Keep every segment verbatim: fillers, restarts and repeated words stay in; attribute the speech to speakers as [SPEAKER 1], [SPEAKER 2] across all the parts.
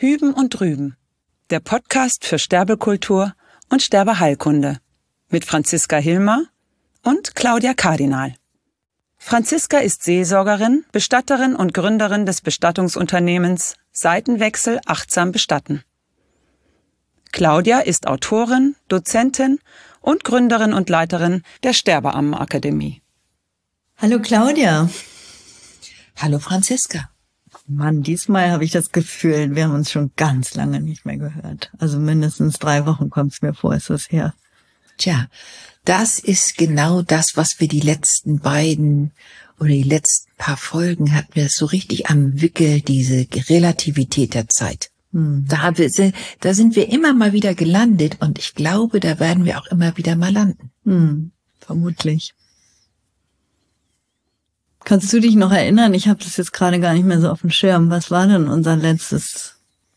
[SPEAKER 1] Hüben und Drüben, der Podcast für Sterbekultur und Sterbeheilkunde mit Franziska Hilmer und Claudia Kardinal. Franziska ist Seelsorgerin, Bestatterin und Gründerin des Bestattungsunternehmens Seitenwechsel achtsam bestatten. Claudia ist Autorin, Dozentin und Gründerin und Leiterin der Sterbeammenakademie.
[SPEAKER 2] Hallo Claudia.
[SPEAKER 3] Hallo Franziska.
[SPEAKER 2] Mann, diesmal habe ich das Gefühl, wir haben uns schon ganz lange nicht mehr gehört. Also mindestens drei Wochen kommt es mir vor, ist das her.
[SPEAKER 3] Tja, das ist genau das, was wir die letzten beiden oder die letzten paar Folgen hatten wir so richtig am Wickel, diese Relativität der Zeit. Hm. Da, haben wir, da sind wir immer mal wieder gelandet und ich glaube, da werden wir auch immer wieder mal landen.
[SPEAKER 2] Hm, vermutlich. Kannst du dich noch erinnern? Ich habe das jetzt gerade gar nicht mehr so auf dem Schirm. Was war denn unser letztes?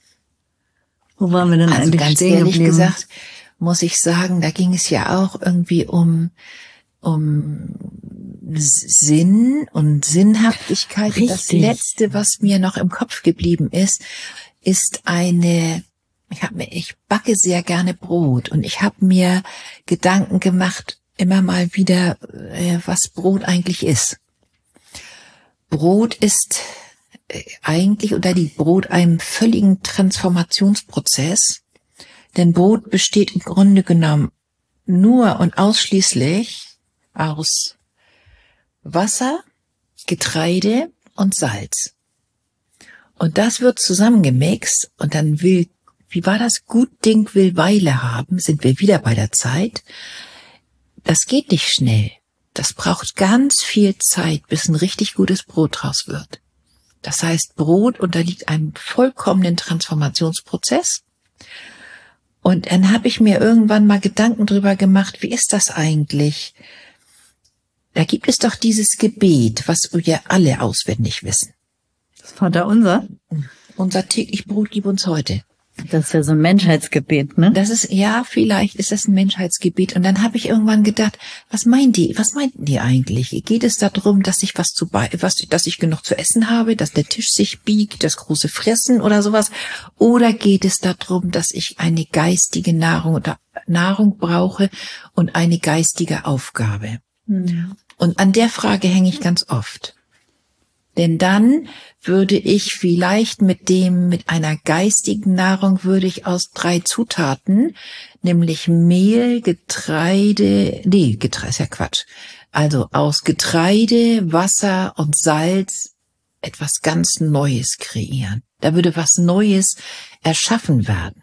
[SPEAKER 2] Wo waren wir denn
[SPEAKER 3] also
[SPEAKER 2] eigentlich
[SPEAKER 3] ganz
[SPEAKER 2] stehen
[SPEAKER 3] ehrlich
[SPEAKER 2] geblieben?
[SPEAKER 3] gesagt, muss ich sagen, da ging es ja auch irgendwie um um Sinn und Sinnhaftigkeit. Und das Letzte, was mir noch im Kopf geblieben ist, ist eine. Ich habe mir, ich backe sehr gerne Brot und ich habe mir Gedanken gemacht, immer mal wieder, was Brot eigentlich ist. Brot ist eigentlich oder die Brot einem völligen Transformationsprozess, denn Brot besteht im Grunde genommen nur und ausschließlich aus Wasser, Getreide und Salz. Und das wird zusammengemixt und dann will, wie war das? Gut Ding will Weile haben, sind wir wieder bei der Zeit. Das geht nicht schnell. Das braucht ganz viel Zeit, bis ein richtig gutes Brot draus wird. Das heißt, Brot unterliegt einem vollkommenen Transformationsprozess. Und dann habe ich mir irgendwann mal Gedanken drüber gemacht, wie ist das eigentlich? Da gibt es doch dieses Gebet, was wir alle auswendig wissen.
[SPEAKER 2] Das Vaterunser?
[SPEAKER 3] Unser täglich Brot gib uns heute.
[SPEAKER 2] Das ist ja so ein Menschheitsgebet, ne?
[SPEAKER 3] Das ist, ja, vielleicht ist das ein Menschheitsgebet. Und dann habe ich irgendwann gedacht, was meinen die, was meinten die eigentlich? Geht es darum, dass ich was zu bei, was, dass ich genug zu essen habe, dass der Tisch sich biegt, das große Fressen oder sowas? Oder geht es darum, dass ich eine geistige Nahrung oder Nahrung brauche und eine geistige Aufgabe? Mhm. Und an der Frage hänge ich ganz oft. Denn dann würde ich vielleicht mit dem, mit einer geistigen Nahrung würde ich aus drei Zutaten, nämlich Mehl, Getreide, nee, Getreide ist ja Quatsch. Also aus Getreide, Wasser und Salz etwas ganz Neues kreieren. Da würde was Neues erschaffen werden.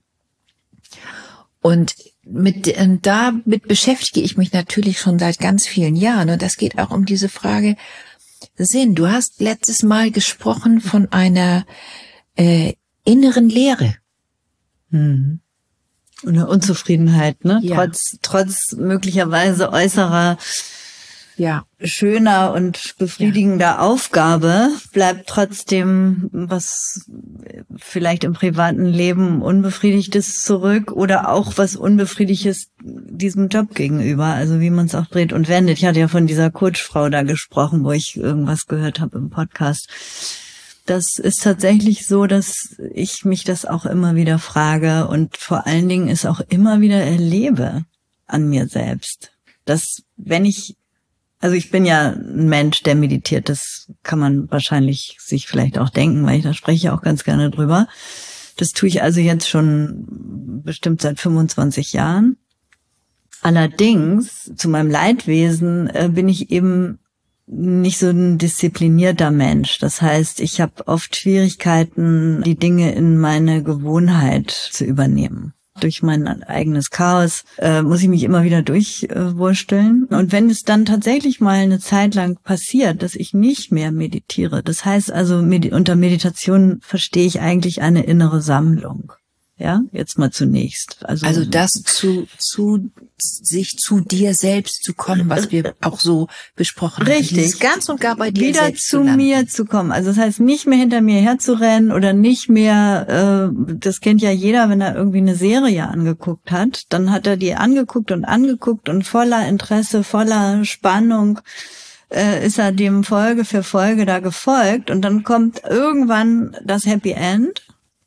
[SPEAKER 3] Und mit, und damit beschäftige ich mich natürlich schon seit ganz vielen Jahren. Und das geht auch um diese Frage, Sinn, du hast letztes Mal gesprochen von einer äh, inneren Leere.
[SPEAKER 2] Hm. Und einer Unzufriedenheit, ne?
[SPEAKER 3] Ja.
[SPEAKER 2] Trotz, trotz möglicherweise äußerer,
[SPEAKER 3] ja,
[SPEAKER 2] schöner und befriedigender ja. Aufgabe bleibt trotzdem was vielleicht im privaten Leben Unbefriedigtes zurück oder auch was Unbefriedigtes diesem Job gegenüber, also wie man es auch dreht und wendet. Ich hatte ja von dieser Coachfrau da gesprochen, wo ich irgendwas gehört habe im Podcast. Das ist tatsächlich so, dass ich mich das auch immer wieder frage und vor allen Dingen es auch immer wieder erlebe an mir selbst, dass wenn ich Also ich bin ja ein Mensch, der meditiert, das kann man wahrscheinlich sich vielleicht auch denken, weil ich da spreche auch ganz gerne drüber. Das tue ich also jetzt schon bestimmt seit fünfundzwanzig Jahren. Allerdings, zu meinem Leidwesen, äh, bin ich eben nicht so ein disziplinierter Mensch. Das heißt, ich habe oft Schwierigkeiten, die Dinge in meine Gewohnheit zu übernehmen. Durch mein eigenes Chaos äh, muss ich mich immer wieder durchwursteln. Äh, und wenn es dann tatsächlich mal eine Zeit lang passiert, dass ich nicht mehr meditiere, das heißt also, med- unter Meditation verstehe ich eigentlich eine innere Sammlung. Ja, jetzt mal zunächst. Also,
[SPEAKER 3] also das zu, zu, sich zu dir selbst zu kommen, was wir auch so besprochen haben.
[SPEAKER 2] Richtig.
[SPEAKER 3] Dieses ganz und gar bei dir
[SPEAKER 2] wieder
[SPEAKER 3] selbst
[SPEAKER 2] zu
[SPEAKER 3] zu
[SPEAKER 2] mir zu kommen. Also das heißt, nicht mehr hinter mir herzurennen oder nicht mehr, äh, das kennt ja jeder, wenn er irgendwie eine Serie angeguckt hat, dann hat er die angeguckt und angeguckt und voller Interesse, voller Spannung äh, ist er dem Folge für Folge da gefolgt und dann kommt irgendwann das Happy End.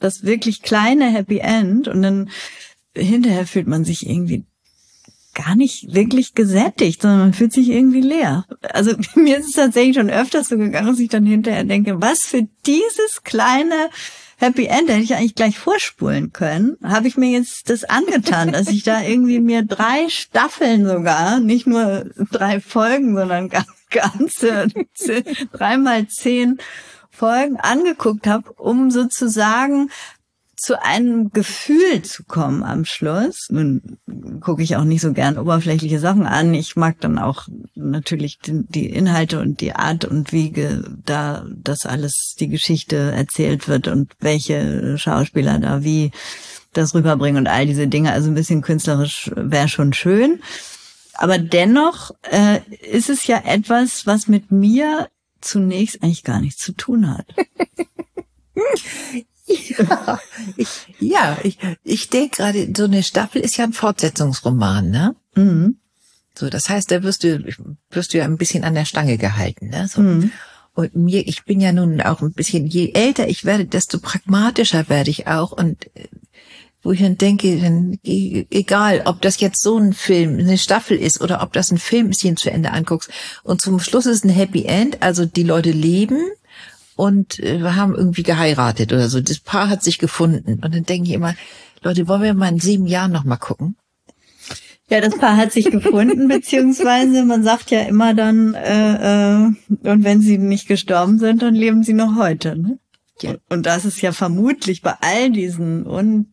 [SPEAKER 2] das wirklich kleine Happy End und dann hinterher fühlt man sich irgendwie gar nicht wirklich gesättigt, sondern man fühlt sich irgendwie leer. Also mir ist es tatsächlich schon öfters so gegangen, dass ich dann hinterher denke, was für dieses kleine Happy End, hätte ich eigentlich gleich vorspulen können, habe ich mir jetzt das angetan, dass ich da irgendwie mir drei Staffeln sogar, nicht nur drei Folgen, sondern ganze dreimal zehn Folgen angeguckt habe, um sozusagen zu einem Gefühl zu kommen am Schluss. Nun gucke ich auch nicht so gern oberflächliche Sachen an. Ich mag dann auch natürlich die, die Inhalte und die Art und wie ge, da das alles, die Geschichte erzählt wird und welche Schauspieler da wie das rüberbringen und all diese Dinge. Also ein bisschen künstlerisch wäre schon schön. Aber dennoch äh, ist es ja etwas, was mit mir zunächst eigentlich gar nichts zu tun hat.
[SPEAKER 3] Ja, ich, ja, ich, ich denke gerade, so eine Staffel ist ja ein Fortsetzungsroman, ne?
[SPEAKER 2] Mhm.
[SPEAKER 3] So, das heißt, da wirst du, wirst du ja ein bisschen an der Stange gehalten, ne? So.
[SPEAKER 2] Mhm.
[SPEAKER 3] Und mir, ich bin ja nun auch ein bisschen, je älter ich werde, desto pragmatischer werde ich auch und wo ich dann denke, dann, egal, ob das jetzt so ein Film, eine Staffel ist oder ob das ein Film ist, den du zu Ende anguckst und zum Schluss ist ein Happy End, also die Leute leben und äh, haben irgendwie geheiratet oder so. Das Paar hat sich gefunden. Und dann denke ich immer, Leute, wollen wir mal in sieben Jahren noch mal gucken?
[SPEAKER 2] Ja, das Paar hat sich gefunden, beziehungsweise man sagt ja immer dann, äh, äh, und wenn sie nicht gestorben sind, dann leben sie noch heute, ne? Ja. Und das ist ja vermutlich bei all diesen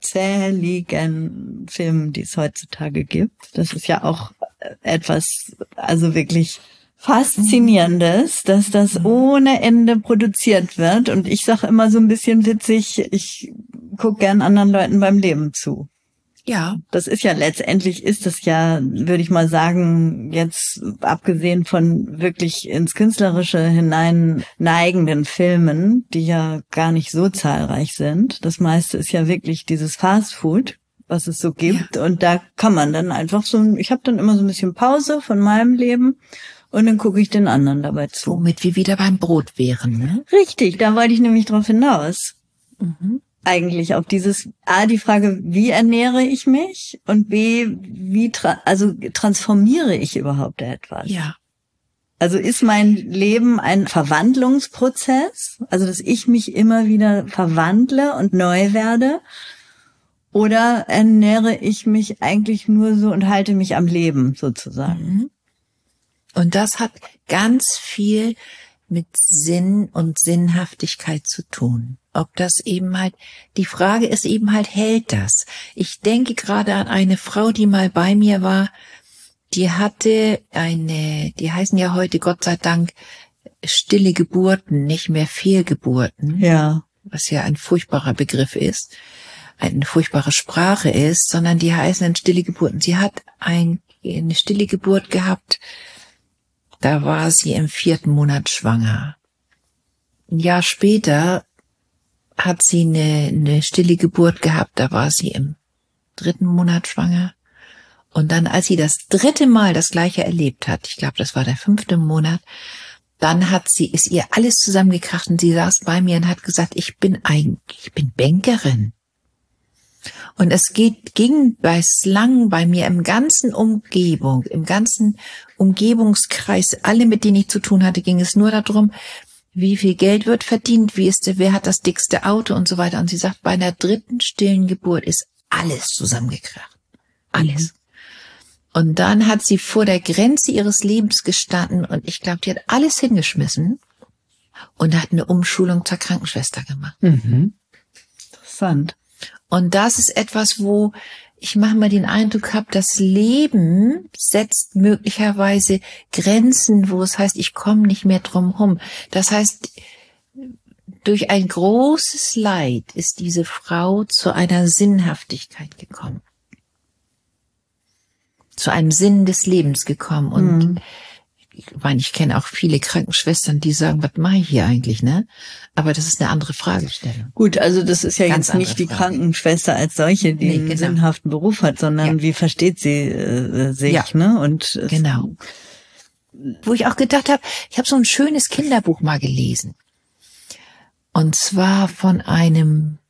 [SPEAKER 2] unzähligen Filmen, die es heutzutage gibt, das ist ja auch etwas, also wirklich Faszinierendes, dass das ohne Ende produziert wird. Und ich sage immer so ein bisschen witzig, ich gucke gern anderen Leuten beim Leben zu.
[SPEAKER 3] Ja.
[SPEAKER 2] Das ist ja letztendlich, ist das ja, würde ich mal sagen, jetzt abgesehen von wirklich ins Künstlerische hinein neigenden Filmen, die ja gar nicht so zahlreich sind. Das meiste ist ja wirklich dieses Fast Food, was es so gibt. Ja. Und da kann man dann einfach so, ich habe dann immer so ein bisschen Pause von meinem Leben. Und dann gucke ich den anderen dabei zu.
[SPEAKER 3] Womit wir wieder beim Brot wären, ne?
[SPEAKER 2] Richtig, da wollte ich nämlich drauf hinaus.
[SPEAKER 3] Mhm.
[SPEAKER 2] Eigentlich auf dieses, A, die Frage, wie ernähre ich mich? Und B, wie, tra- also transformiere ich überhaupt etwas?
[SPEAKER 3] Ja.
[SPEAKER 2] Also ist mein Leben ein Verwandlungsprozess? Also, dass ich mich immer wieder verwandle und neu werde? Oder ernähre ich mich eigentlich nur so und halte mich am Leben, sozusagen?
[SPEAKER 3] Mhm. Und das hat ganz viel mit Sinn und Sinnhaftigkeit zu tun. Ob das eben halt, die Frage ist eben halt, hält das? Ich denke gerade an eine Frau, die mal bei mir war, die hatte eine, die heißen ja heute Gott sei Dank stille Geburten, nicht mehr Fehlgeburten.
[SPEAKER 2] Ja.
[SPEAKER 3] Was ja ein furchtbarer Begriff ist, eine furchtbare Sprache ist, sondern die heißen dann stille Geburten. Sie hat ein, eine stille Geburt gehabt. Da war sie im vierten Monat schwanger. Ein Jahr später hat sie eine, eine stille Geburt gehabt. Da war sie im dritten Monat schwanger. Und dann, als sie das dritte Mal das Gleiche erlebt hat, ich glaube, das war der fünfte Monat, dann hat sie, ist ihr alles zusammengekracht und sie saß bei mir und hat gesagt, ich bin eigentlich, ich bin Bankerin. Und es geht, ging bislang bei mir im ganzen Umgebung, im ganzen Umgebungskreis, alle, mit denen ich zu tun hatte, ging es nur darum, wie viel Geld wird verdient, wie ist der, wer hat das dickste Auto und so weiter. Und sie sagt, bei einer dritten stillen Geburt ist alles zusammengekracht. Alles. Mhm. Und dann hat sie vor der Grenze ihres Lebens gestanden und ich glaube, die hat alles hingeschmissen und hat eine Umschulung zur Krankenschwester gemacht.
[SPEAKER 2] Mhm. Interessant.
[SPEAKER 3] Und das ist etwas, wo ich manchmal den Eindruck habe, das Leben setzt möglicherweise Grenzen, wo es heißt, ich komme nicht mehr drum rum. Das heißt, durch ein großes Leid ist diese Frau zu einer Sinnhaftigkeit gekommen. Zu einem Sinn des Lebens gekommen. Und mhm. ich meine, ich kenne auch viele Krankenschwestern, die sagen, was mache ich hier eigentlich, ne? Aber das ist eine andere Fragestellung.
[SPEAKER 2] Gut, also das ist ja Ganz jetzt nicht die Frage. Krankenschwester als solche, die nee, einen genau. sinnhaften Beruf hat, sondern ja. wie versteht sie äh, sich, ja. ne? Und
[SPEAKER 3] genau. Wo ich auch gedacht habe, ich habe so ein schönes Kinderbuch mal gelesen. Und zwar von einem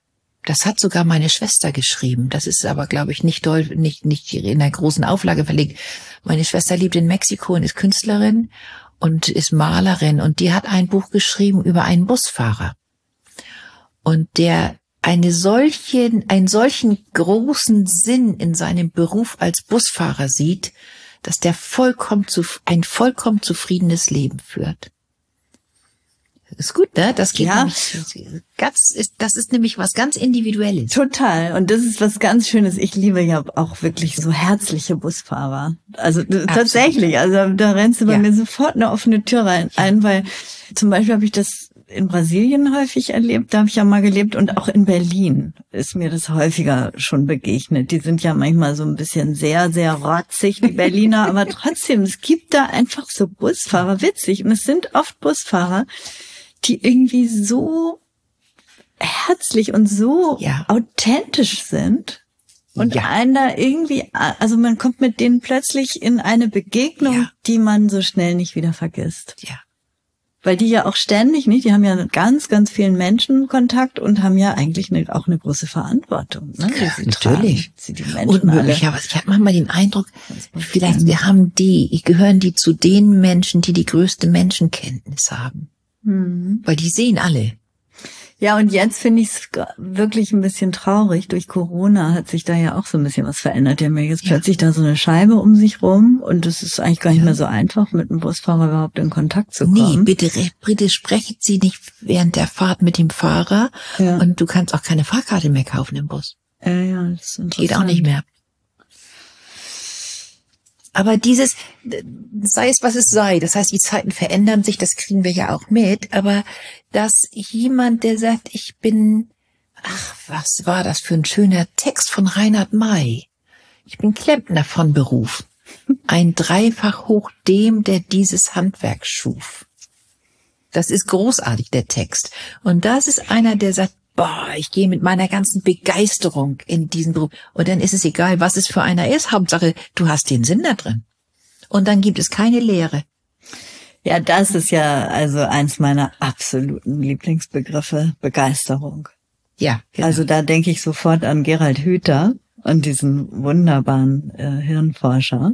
[SPEAKER 3] Das hat sogar meine Schwester geschrieben. Das ist aber, glaube ich, nicht doll, nicht, nicht in einer großen Auflage verlegt. Meine Schwester lebt in Mexiko und ist Künstlerin und ist Malerin. Und die hat ein Buch geschrieben über einen Busfahrer. Und der eine solche, einen solchen großen Sinn in seinem Beruf als Busfahrer sieht, dass der vollkommen zu, ein vollkommen zufriedenes Leben führt. Ist gut, ne? Das geht
[SPEAKER 2] ja.
[SPEAKER 3] nämlich ganz, ist, das ist nämlich was ganz Individuelles.
[SPEAKER 2] Total. Und das ist was ganz Schönes. Ich liebe ja auch wirklich so herzliche Busfahrer. Also Absolut. tatsächlich. Also da rennst du bei ja. mir sofort eine offene Tür rein, ja. ein, weil zum Beispiel habe ich das in Brasilien häufig erlebt. Da habe ich ja mal gelebt und auch in Berlin ist mir das häufiger schon begegnet. Die sind ja manchmal so ein bisschen sehr, sehr rotzig, die Berliner. Aber trotzdem, es gibt da einfach so Busfahrer, witzig. Und es sind oft Busfahrer, die irgendwie so herzlich und so ja. authentisch sind und ja. einen da irgendwie, also man kommt mit denen plötzlich in eine Begegnung, ja. die man so schnell nicht wieder vergisst.
[SPEAKER 3] Ja.
[SPEAKER 2] Weil die ja auch ständig, nicht, die haben ja ganz, ganz vielen Menschen Kontakt und haben ja eigentlich eine, auch eine große Verantwortung. Ne?
[SPEAKER 3] Ja, natürlich.
[SPEAKER 2] Sie die Menschen
[SPEAKER 3] und möglicherweise, ich habe manchmal den Eindruck, vielleicht wir haben die, gehören die zu den Menschen, die die größte Menschenkenntnis haben.
[SPEAKER 2] Mhm.
[SPEAKER 3] Weil die sehen alle.
[SPEAKER 2] Ja, und jetzt finde ich es wirklich ein bisschen traurig. Durch Corona hat sich da ja auch so ein bisschen was verändert. Die haben ja jetzt ja. plötzlich da so eine Scheibe um sich rum und es ist eigentlich gar nicht ja. mehr so einfach, mit einem Busfahrer überhaupt in Kontakt zu kommen.
[SPEAKER 3] Nee, bitte, bitte sprechen Sie nicht während der Fahrt mit dem Fahrer ja. und du kannst auch keine Fahrkarte mehr kaufen im Bus.
[SPEAKER 2] Ja, ja, das ist interessant.
[SPEAKER 3] Geht auch nicht mehr. Aber dieses, sei es was es sei, das heißt, die Zeiten verändern sich, das kriegen wir ja auch mit, aber dass jemand, der sagt, ich bin, ach, was war das für ein schöner Text von Reinhard May? Ich bin Klempner von Beruf. Ein Dreifach hoch dem, der dieses Handwerk schuf. Das ist großartig, der Text. Und das ist einer, der sagt, boah, ich gehe mit meiner ganzen Begeisterung in diesen Beruf. Und dann ist es egal, was es für einer ist. Hauptsache, du hast den Sinn da drin. Und dann gibt es keine Lehre.
[SPEAKER 2] Ja, das ist ja also eins meiner absoluten Lieblingsbegriffe, Begeisterung.
[SPEAKER 3] Ja, genau.
[SPEAKER 2] Also da denke ich sofort an Gerald Hüther und diesen wunderbaren äh, Hirnforscher,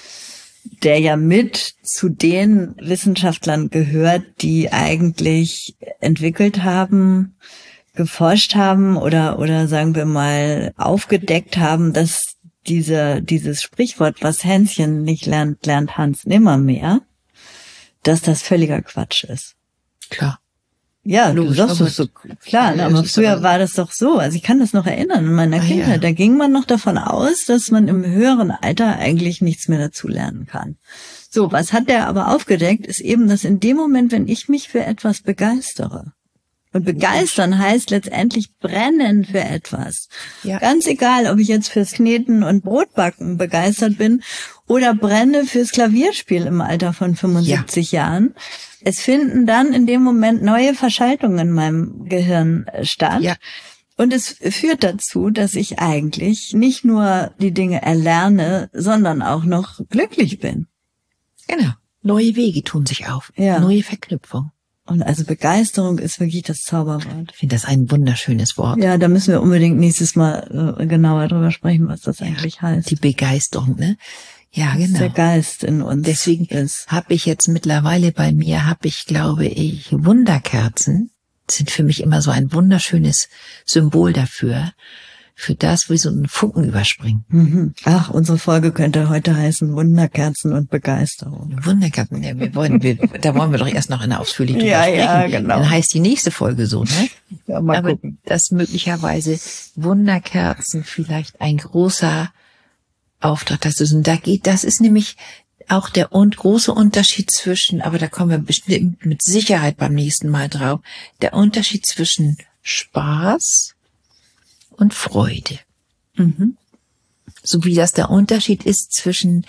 [SPEAKER 2] der ja mit zu den Wissenschaftlern gehört, die eigentlich entwickelt haben, geforscht haben oder oder sagen wir mal aufgedeckt haben, dass diese dieses Sprichwort, was Hänschen nicht lernt, lernt Hans nimmermehr, dass das völliger Quatsch ist.
[SPEAKER 3] Klar.
[SPEAKER 2] Ja,
[SPEAKER 3] Logisch,
[SPEAKER 2] du sagst es so klar, ne? Aber früher aber war das doch so. Also ich kann das noch erinnern in meiner ah, Kindheit. Ja. Da ging man noch davon aus, dass man im höheren Alter eigentlich nichts mehr dazu lernen kann. So, was hat der aber aufgedeckt, ist eben, dass in dem Moment, wenn ich mich für etwas begeistere, und begeistern heißt letztendlich brennen für etwas. Ja. Ganz egal, ob ich jetzt fürs Kneten und Brotbacken begeistert bin oder brenne fürs Klavierspiel im Alter von fünfundsiebzig ja. Jahren. Es finden dann in dem Moment neue Verschaltungen in meinem Gehirn statt. Ja. Und es führt dazu, dass ich eigentlich nicht nur die Dinge erlerne, sondern auch noch glücklich bin.
[SPEAKER 3] Genau. Neue Wege tun sich auf. Ja. Neue Verknüpfung.
[SPEAKER 2] Und also Begeisterung ist wirklich das Zauberwort.
[SPEAKER 3] Ich finde das ein wunderschönes Wort.
[SPEAKER 2] Ja, da müssen wir unbedingt nächstes Mal äh, genauer drüber sprechen, was das ja, eigentlich heißt.
[SPEAKER 3] Die Begeisterung, ne? Ja, genau.
[SPEAKER 2] Der Geist in uns.
[SPEAKER 3] Deswegen habe ich jetzt mittlerweile bei mir, habe ich, glaube ich, Wunderkerzen. Sind für mich immer so ein wunderschönes Symbol dafür. Für das, wie so ein Funken überspringen.
[SPEAKER 2] Mhm. Ach, unsere Folge könnte heute heißen Wunderkerzen und Begeisterung.
[SPEAKER 3] Wunderkerzen, ja, wir wollen, wir, da wollen wir doch erst noch eine ausführlich drüber
[SPEAKER 2] ja,
[SPEAKER 3] sprechen.
[SPEAKER 2] Ja, genau.
[SPEAKER 3] Dann heißt die nächste Folge so, ne?
[SPEAKER 2] Ja, mal
[SPEAKER 3] Aber
[SPEAKER 2] gucken.
[SPEAKER 3] dass möglicherweise Wunderkerzen vielleicht ein großer Auftrag, das ist, und da geht, das ist nämlich auch der und große Unterschied zwischen, aber da kommen wir bestimmt mit Sicherheit beim nächsten Mal drauf, der Unterschied zwischen Spaß und Freude.
[SPEAKER 2] Mhm.
[SPEAKER 3] So wie das der Unterschied ist zwischen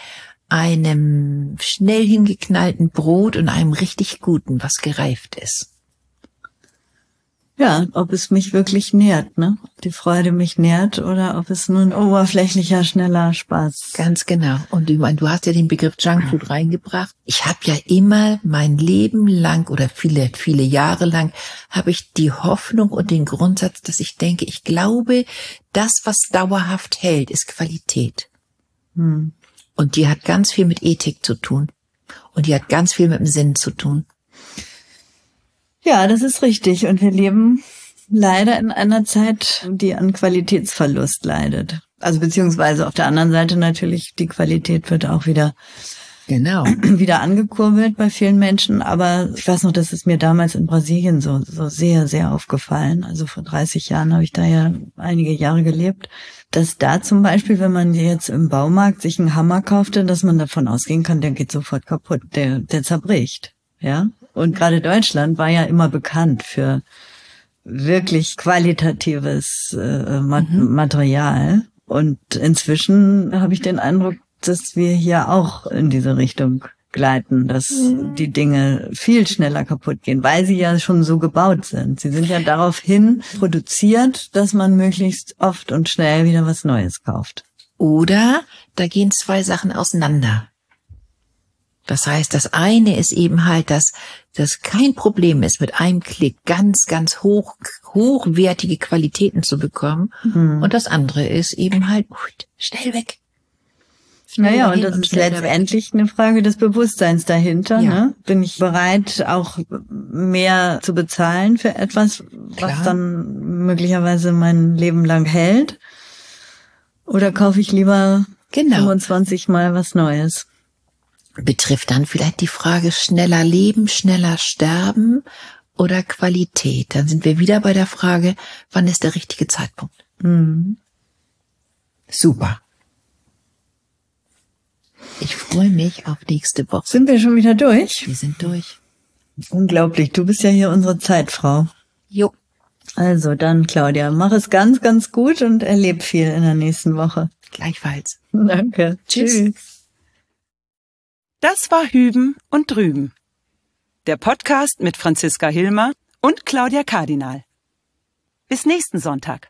[SPEAKER 3] einem schnell hingeknallten Brot und einem richtig guten, was gereift ist.
[SPEAKER 2] Ja, ob es mich wirklich nährt, ne? Ob die Freude mich nährt oder ob es nur ein oberflächlicher, schneller Spaß.
[SPEAKER 3] Ganz genau. Und ich meine, du hast ja den Begriff Junkfood reingebracht. Ich habe ja immer mein Leben lang oder viele, viele Jahre lang habe ich die Hoffnung und den Grundsatz, dass ich denke, ich glaube, das, was dauerhaft hält, ist Qualität.
[SPEAKER 2] Hm.
[SPEAKER 3] Und die hat ganz viel mit Ethik zu tun. Und die hat ganz viel mit dem Sinn zu tun.
[SPEAKER 2] Ja, das ist richtig. Und wir leben leider in einer Zeit, die an Qualitätsverlust leidet. Also beziehungsweise auf der anderen Seite natürlich, die Qualität wird auch wieder,
[SPEAKER 3] genau,
[SPEAKER 2] wieder angekurbelt bei vielen Menschen. Aber ich weiß noch, das ist mir damals in Brasilien so, so sehr, sehr aufgefallen. Also vor dreißig Jahren habe ich da ja einige Jahre gelebt. Dass da zum Beispiel, wenn man jetzt im Baumarkt sich einen Hammer kaufte, dass man davon ausgehen kann, der geht sofort kaputt, der, der zerbricht, ja. Und gerade Deutschland war ja immer bekannt für wirklich qualitatives äh, Ma- mhm. Material. Und inzwischen habe ich den Eindruck, dass wir hier auch in diese Richtung gleiten, dass mhm. die Dinge viel schneller kaputt gehen, weil sie ja schon so gebaut sind. Sie sind ja daraufhin produziert, dass man möglichst oft und schnell wieder was Neues kauft.
[SPEAKER 3] Oder da gehen zwei Sachen auseinander. Das heißt, das eine ist eben halt, dass das kein Problem ist, mit einem Klick ganz, ganz hoch, hochwertige Qualitäten zu bekommen. Mhm. Und das andere ist eben halt, schnell weg. Schnell
[SPEAKER 2] naja, und das und ist letztendlich eine Frage des Bewusstseins dahinter.
[SPEAKER 3] Ja.
[SPEAKER 2] Ne? Bin ich bereit, auch mehr zu bezahlen für etwas, Klar. was dann möglicherweise mein Leben lang hält? Oder kaufe ich lieber genau. fünfundzwanzig Mal was Neues?
[SPEAKER 3] Betrifft dann vielleicht die Frage schneller leben, schneller sterben oder Qualität. Dann sind wir wieder bei der Frage, wann ist der richtige Zeitpunkt?
[SPEAKER 2] Mhm.
[SPEAKER 3] Super. Ich freue mich auf nächste Woche.
[SPEAKER 2] Sind wir schon wieder durch?
[SPEAKER 3] Wir sind durch.
[SPEAKER 2] Unglaublich. Du bist ja hier unsere Zeitfrau.
[SPEAKER 3] Jo.
[SPEAKER 2] Also dann, Claudia, mach es ganz, ganz gut und erleb viel in der nächsten Woche.
[SPEAKER 3] Gleichfalls.
[SPEAKER 2] Danke.
[SPEAKER 3] Tschüss.
[SPEAKER 2] Tschüss.
[SPEAKER 1] Das war Hüben und Drüben. Der Podcast mit Franziska Hilmer und Claudia Kardinal. Bis nächsten Sonntag.